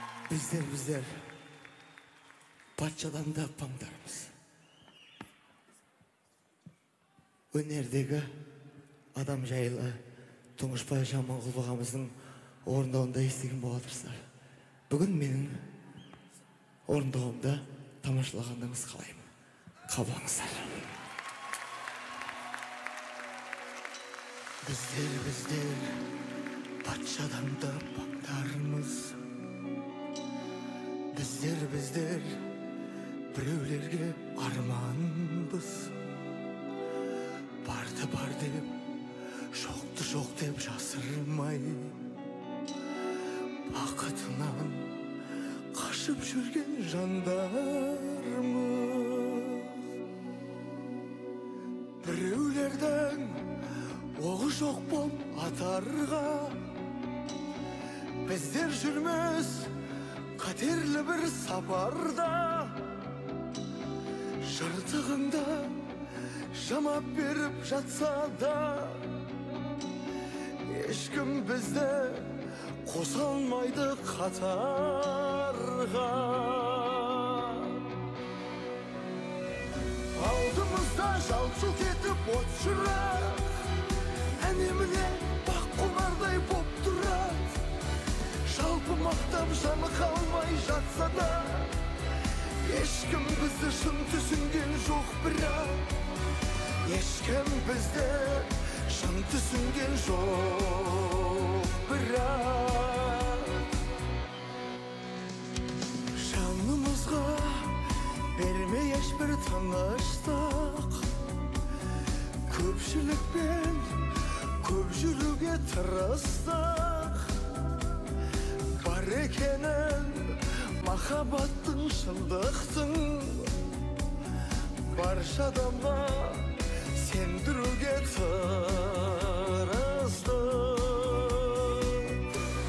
Bizler патшадан да паңдармыз. Өнердегі адам жайлы Тұңғышбай Жаманқұлов ағамыздың орындауында естіген болатырсыздар. Бүгін менің орындауымда тамашалағаныңыз қалаймын. Қабылдаңыздар. Біздер патшадан да паңдармыз. Біздер біреулерге арманбыз. Барды бар деп, жоқты жоқ деп жасырмай, бақытынан қашып жүрген жандармыз. Біреулердің оғы жоқ боп атарға, біздер жүрміз қатерлі бір сапарда. Жыртығында жамап беріп жатса да, ешкім бізді қоса алмайды қатарға. Алдымызда жалт-жұлт етіп от шырақ, әне-міне бақ қонардай боп тұрады. Жалпы мақтап жаны қалмай жатса да, ешкім бізді шын түсінген жоқ бірақ. Ешкім бізді шын түсінген жоқ бірақ. Жанымызға бермей ешбір тыныштық, көпшілікпен көп жүруге тырыстық. Бар екенін махаббаттың, шындықтың, барша адамға сендіруге тырыстық.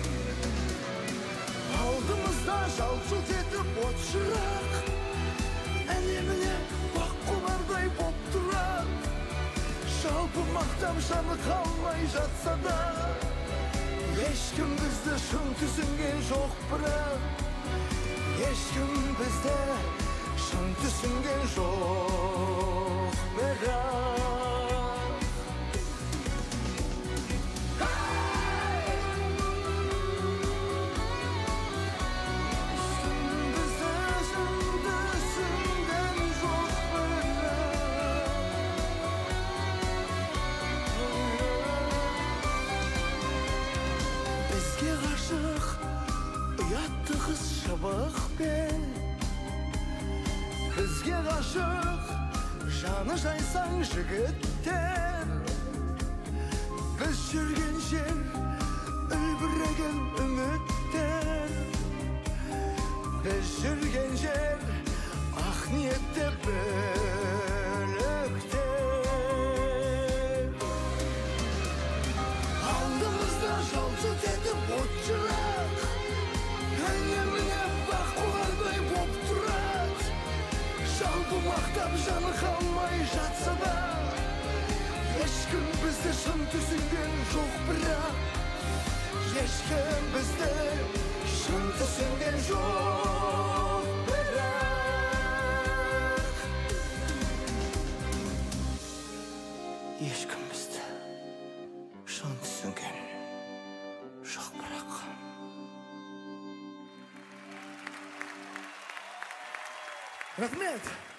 Алдымызда жалт-жұлт етіп от шырақ, әне-міне бақ қонардай боп тұрады. Жалпы мақтап жаны қалмай жатса да, ешкім бізді шын түсінген жоқ бірақ. Ешкім бізді шын түсінген жоқ бірақ. Бізге ғашық жаны жайсаң жігіттер. Біз жүрген жер үлбіреген үміттер. Біз жүрген жер ақ ниетте бөліктер. Алдымызда жалт-жұлт етіп от шырақ, әне-міне бақ қонардай боп тұрады. Жалпы мақтап жаны қалмай жатса да, ешкім бізді шын түсінген жоқ бірақ. Ешкім бізді шын түсінген жоқ бірақ. Ешкім бізді шын түсінген жоқ бірақ. Рахмет!